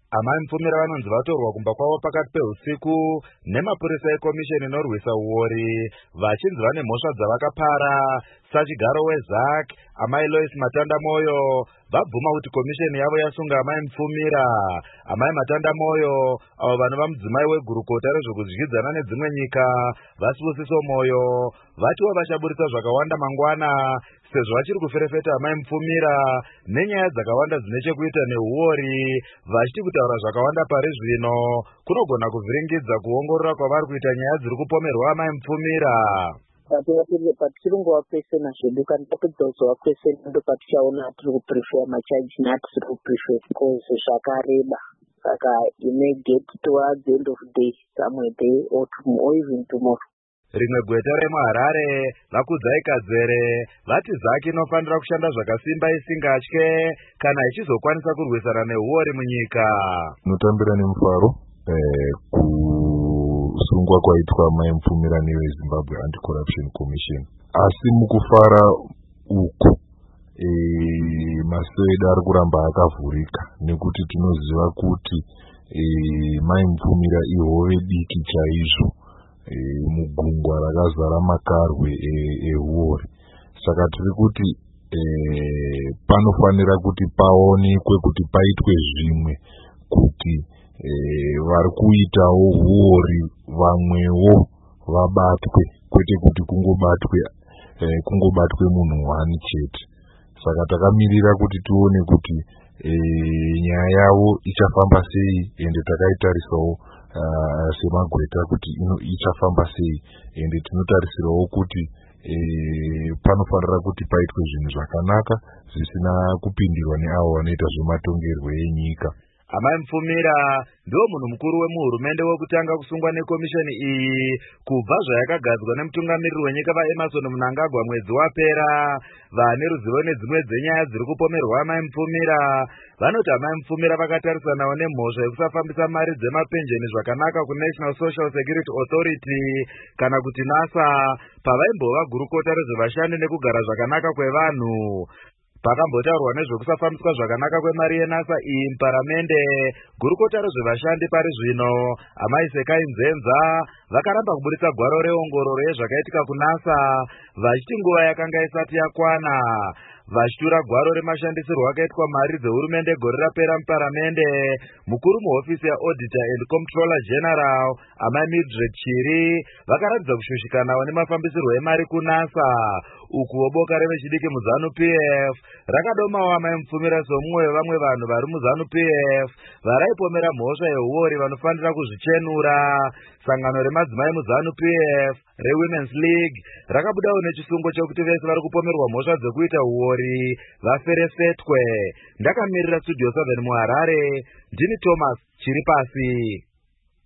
Amai Mfumira vanonzi vatorwa kumba kwavo pakati peusiku nemapurisa ekomisheni inorwisa uori vachinzi vane mhosva dzavakapara. Sachigaro weZAC Amai Lois Matanda Moyo vabvuma kuti komisheni yavo yasunga Amai Mfumira. Amai Matanda Moyo avo vanova mudzimai wegurukota rezvekudyidzana nedzimwe nyika vaSibusiso Moyo vatiwo vachaburitsa zvakawanda mangwana sezvo vachiri kuferefeta Amai Mfumira nenyaya dzakawanda dzine chekuita neuori, vachiti kutaura zvakawanda pari zvino kunogona kuvhiringidza kuongorora kwavari kuita nyaya dziri kupomerwa Amai Mfumira. Patichirongwa kwesena zvedu kana tapedza kuzova kwesena ndo patichaona tiri kuprefer machaji neatisiri kuprefer because zvakareba. Saka you may get towards the end of the day, somewhere day or tomorrow or even tomorrow. Rimwe gweta remuHarare vakudzai Kadzere vati ZAC inofanira kushanda zvakasimba isingatye kana ichizokwanisa kurwisana neuori munyika. Notambira nemufaro kusungwa kwaitwa Amai Mfumira neweZimbabwe Anti-Corruption Commission. Asi mukufara uku maso edu ari kuramba akavhurika nekuti tinoziva kuti Mai Mfumira ihove diki chaizvo mugungwa rakazara makarwe euori. Saka tiri kuti panofanira kuti paonekwe kuti paitwe zvimwe kuti vari kuitawo uori vamwewo vabatwe, kwete kuti kungobatwe munhu wani chete. Saka takamirira kuti tione kuti nyaya yavo ichafamba sei ende takaitarisawo semagweta kuti ichafamba sei ende tinotarisirawo kuti panofanira kuti paitwe zvinhu zvakanaka zvisina kupindirwa neavo vanoita zvematongerwo enyika. Amai Mfumira ndiwo munhu mukuru wemuhurumende wekutanga kusungwa nekomisheni iyi kubva zvayakagadzwa nemutungamiriri wenyika vaEmmerson Mnangagwa mwedzi wapera. Vane ruzivo nedzimwe dzenyaya dziri kupomerwa Amai Mfumira vanoti Amai Mfumira vakatarisanawo nemhosva yekusafambisa mari dzemapenjeni zvakanaka kuNational Social Security Authority kana kuti NASA pavaimbova gurukota rezvevashandi nekugara zvakanaka kwevanhu. Pakambotaurwa nezvekusafambiswa zvakanaka kwemari yeNASA iyi muparamende, gurukota rezvevashandi pari zvino Amai Sekai Nzenza vakaramba kuburitsa gwaro reongororo yezvakaitika kuNASA vachiti nguva yakanga isati yakwana. Vachitura gwaro remashandisirwo akaitwa mari dzehurumende gore rapera muparamende, mukuru muhofisi yaAuditor and Comptroller General Amai Mildred Chiri vakaratidza kushushikanawo nemafambisirwo emari kuNASA. Ukuwo boka revechidiki muZANU PF rakadomawo Amai Mfumira somumwe wevamwe vanhu vari muZANU PF varaipomera mhosva yeuori vanofanira kuzvichenura. Sangano remadzimai muZANU PF reWomen's League rakabudawo nechisungo chekuti vese vari kupomerwa mhosva dzekuita uori vaferefetwe. Ndakamirira Studio 7 muHarare, ndini Thomas Chiripasi.